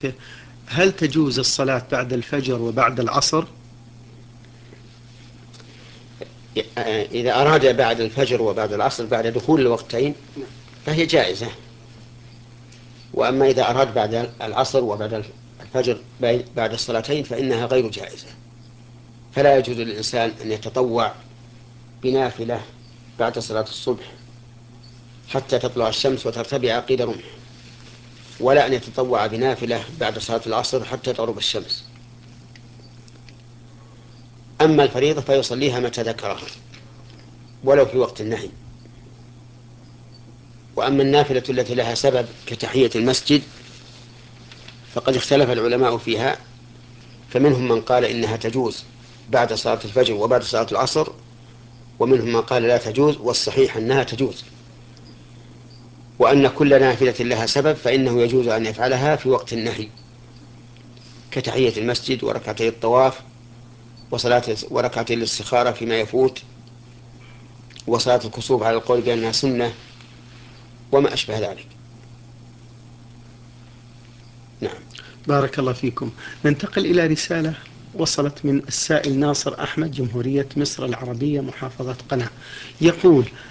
هل تجوز الصلاة بعد الفجر وبعد العصر؟ إذا أراد بعد الفجر وبعد العصر بعد دخول الوقتين فهي جائزة. وأما إذا أراد بعد العصر وبعد الفجر بعد الصلاتين فإنها غير جائزة. فلا يجوز للإنسان أن يتطوع بنافلة بعد صلاة الصبح حتى تطلع الشمس وترتفع قيد رمح، ولا أن يتطوع بنافلة بعد صلاة العصر حتى تغرب الشمس. أما الفريضة فيصليها متى ذكرها ولو في وقت النهي. وأما النافلة التي لها سبب كتحية المسجد فقد اختلف العلماء فيها، فمنهم من قال إنها تجوز بعد صلاة الفجر وبعد صلاة العصر، ومنهم من قال لا تجوز، والصحيح أنها تجوز، وأن كل نافلة لها سبب فإنه يجوز أن يفعلها في وقت النهي كتحية المسجد وركعتي الطواف وركعتي الاستخارة فيما يفوت وصلاة الكسوف على القول بأنها سنة وما أشبه ذلك. نعم. بارك الله فيكم. ننتقل إلى رسالة وصلت من السائل ناصر أحمد، جمهورية مصر العربية، محافظة قنا. يقول: